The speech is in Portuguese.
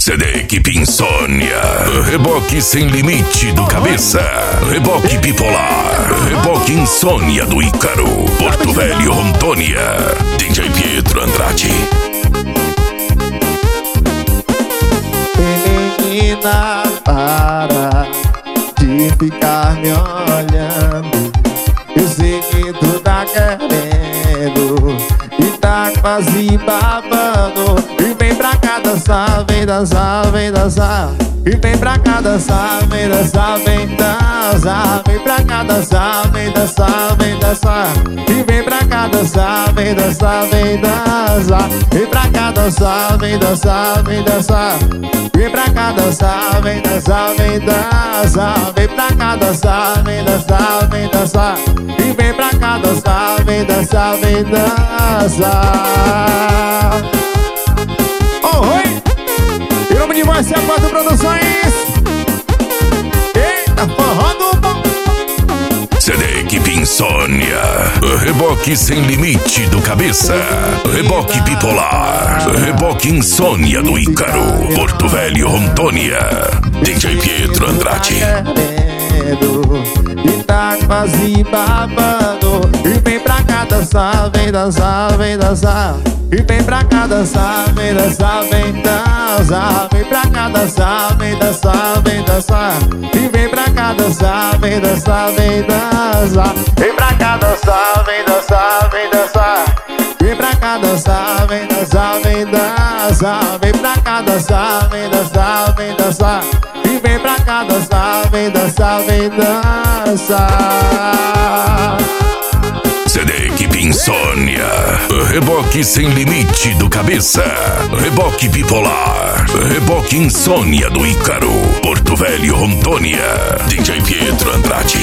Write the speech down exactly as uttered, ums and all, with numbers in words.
C D Equipe Insônia, reboque sem limite do Cabeça, reboque bipolar, reboque Insônia do Ícaro, Porto Velho, Rondônia, D J Pietro Andrade. Menina, para de ficar me olhando. Eu sei que tu tá querendo e tá quase babando. E vem pra cá dançar, vem dançar, vem dançar. E vem pra cá dançar, vem dançar, vem dançar. Vem pra cá dançar, vem dançar, vem dançar. E vem pra cá dançar, vem dançar, vem dançar. Vem pra cá dançar, vem dançar, vem dançar. Vem pra cá dançar, vem dançar, vem dançar. Vem pra cá dançar, vem dançar, vem dançar. E vem pra cá dançar, vem dançar, vem dançar. Oh, oi! Em nome de Vai Ser Quatro Produções. Eita, forró do bom. C D Equipe Insônia, reboque sem limite do Cabeça, reboque bipolar, reboque Insônia do Ícaro, Porto Velho, Rondônia, D J Pietro Andrade. E tá quase babando. E vem pra cá dançar, vem dançar, vem dançar. E vem pra cá dançar, vem dançar, vem dançar. Vem pra cá dançar, vem dançar, vem dançar. E vem pra cá dançar, vem dançar, vem dançar. Vem pra cá dançar, vem dançar, vem dançar. Vem pra cá dançar, vem dançar, vem dançar. Vem pra cá dançar, vem dançar, vem dançar. E vem pra cá dançar, vem dançar, vem dançar. C D Equipe Insônia, reboque sem limite do Cabeça, reboque bipolar, reboque Insônia do Ícaro, Porto Velho, Rondônia, D J Pietro Andrade.